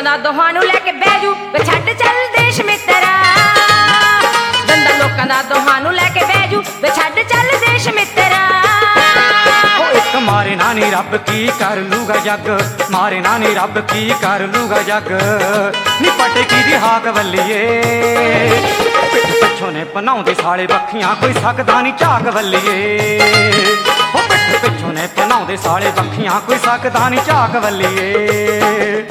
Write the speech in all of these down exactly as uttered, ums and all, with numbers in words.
ਲੋਕਾਂ ਦਾ ਦੋਹਾਂ ਨੂੰ ਲੈ ਕੇ ਬਹਿ ਜੂ ਵੇ ਛੱਡ ਚੱਲ ਦੇਸ਼ ਮਿੱਤਰਾ। ਦੰਦਾ ਲੋਕਾਂ ਦਾ ਦੋਹਾਂ ਨੂੰ ਲੈ ਕੇ ਬਹਿ ਜੂ ਵੇ ਛੱਡ ਚੱਲ ਦੇਸ਼ ਮਿੱਤਰਾ। ਇੱਕ ਮਾਰੇ ਨਾ ਨੀ ਰੱਬ ਕੀ ਕਰ ਲੂਗਾ ਜੱਗ, ਮਾਰੇ ਨਾ ਨੀ ਰੱਬ ਕੀ ਕਰ ਲੂਗਾ ਜੱਗ। ਨੀ ਪਟਕੀ ਦੀ ਹਾਕ ਵੱਲੀਏ ਪਿੱਠ ਪਿੱਛੋਂ ਨੇ ਪਨਾਉਂਦੇ ਸਾਲੇ ਬੱਖੀਆਂ, ਕੋਈ ਸਕਦਾ ਨੀ ਝਾਕ ਵੱਲੀਏ। ਉਹ ਪਿੱਠ ਪਿੱਛੋਂ ਨੇ ਪਨਾਉਂਦੇ ਸਾਲੇ ਬੱਖੀਆਂ, ਕੋਈ ਸਕਦਾ ਨੀ ਝਾਕ ਵੱਲੀਏ।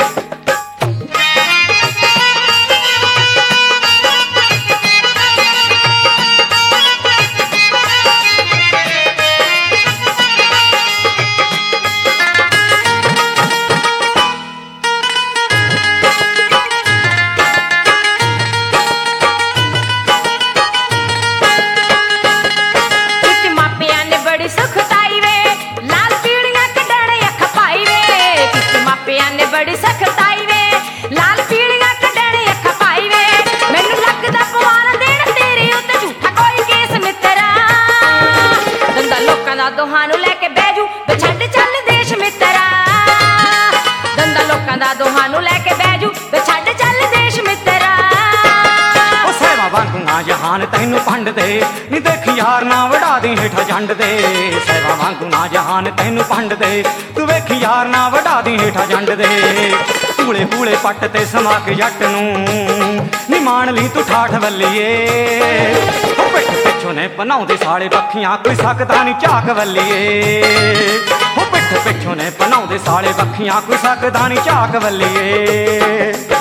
बड़ी सख्ताई वे लाल पीलियां कड्डण अखां पाई वे। मैनू लगदा पवार देण तेरे उत्ते झूठा कोई केस मित्तरा। दंदा लोकां दा दोहां नूं लैके बह जू वे छड्ड चल देश मित्तरा। दंदा लोकां दा दोहां नूं लैके बह जू वे छड्ड चल देश मित्तरा। ओ सेवा वांगूंगा जहान तैनू भंड दे नी देखी यार ना वड़ा दी हेठा झंड दे। सेवा वांगू ना जहान तैनू भंड दे तू वेखी यार ना वड़ा दी हेठा झंड दे। पूले पूले पट ते समा के जट नूं नी मान ली तू ठाठ वल्लीए। पिठ पिछों ने पनाउंदे साले बखियां, कोई सकदा नी झाक वल्लीए। पिठ पिछों ने पनाउंदे साले बखियां, कोई सकदा नी झाक वल्लीए।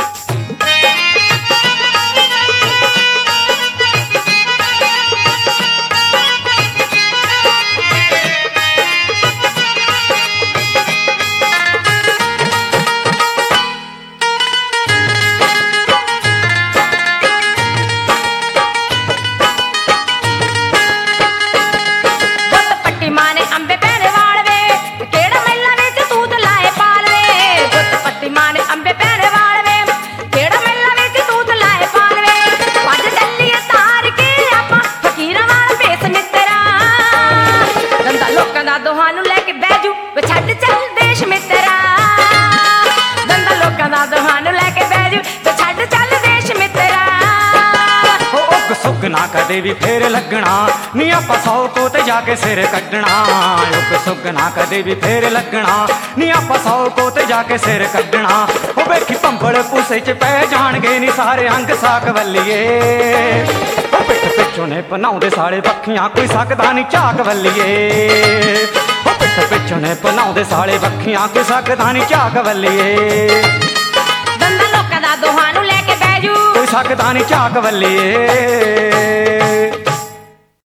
ਦੋਹਾਂ ਨੂੰ ਲੈ ਕੇ ਬਹਿ ਜੂ ਵੇ ਛੱਡ ਚੱਲ ਦੇਸ਼ ਮਿੱਤਰਾ। ਦੰਦਾ ਲੋਕਾਂ ਦਾ ਦੋਹਾਂ ਨੂੰ ਲੈ ਕੇ ਬਹਿ ਜੂ ਵੇ ਛੱਡ ਚੱਲ ਦੇਸ਼ ਮਿੱਤਰਾ। ਉਹ ਉੱਗ ਸੁੱਗ ਨਾ ਕਦੇ ਵੀ ਫੇਰ ਲੱਗਣਾ ਨੀ ਆਪਾਂ ਸੌ ਕੋ ਤੇ ਜਾ ਕੇ ਸਿਰ ਕੱਢਣਾ। ਉੱਗ ਸੁੱਗ ਨਾ ਕਦੇ ਵੀ ਫੇਰ ਲੱਗਣਾ ਨੀ ਆਪਾਂ ਸੌ ਕੋ ਤੇ ਜਾ ਕੇ ਸਿਰ ਕੱਢਣਾ। ਉਹ ਵੇਖੀ ਭੰਬਲ ਪੂਸੇ ਚ ਪੈ ਜਾਣਗੇ ਨੀ ਸਾਰੇ ਅੰਗ ਸਾਕ ਵੱਲੀਏ। ਉਹ ਪਿੱਠ ਪਿੱਛੋਂ ਨੇ ਪਨਾਉਂਦੇ ਸਾਲੇ ਬੱਖੀਆਂ, ਕੋਈ ਸਕਦਾ ਨੀ ਝਾਕ ਵੱਲੀਏ। ਉਹ ਪਿੱਠ ਪਿੱਛੋਂ ਨੇ ਪਨਾਉਂਦੇ ਸਾਲੇ ਬੱਖੀਆਂ, ਕੋਈ ਸਕਦਾ ਨੀ ਝਾਕ ਵੱਲੀਏ। ਦੰਦਾ ਲੋਕਾਂ ਦਾ ਦੋਹਾਂ ਨੂੰ ਲੈ ਕੇ ਬਹਿ ਜੂ ਕੋਈ ਸਕਦਾ ਨੀ ਝਾਕ ਵੱਲੀਏ।